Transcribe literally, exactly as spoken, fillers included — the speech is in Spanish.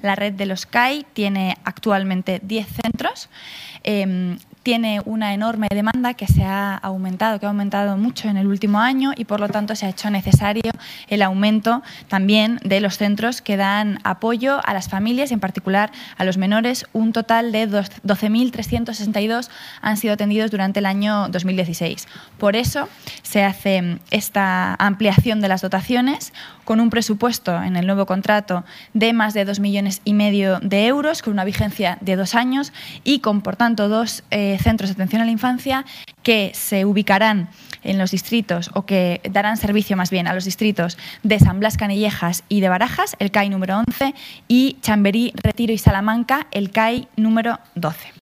La red de los C A I tiene actualmente diez centros. Eh, tiene una enorme demanda que se ha aumentado, que ha aumentado mucho en el último año y, por lo tanto, se ha hecho necesario el aumento también de los centros que dan apoyo a las familias y, en particular, a los menores. Un total de doce mil trescientos sesenta y dos han sido atendidos durante el año dos mil dieciséis. Por eso se hace esta ampliación de las dotaciones con un presupuesto en el nuevo contrato de más de dos millones y medio de euros, con una vigencia de dos años y con, por tanto, dos eh, centros de atención a la infancia que se ubicarán en los distritos, o que darán servicio más bien a los distritos de San Blas, Canillejas y de Barajas, el C A I número once, y Chamberí, Retiro y Salamanca, el C A I número doce.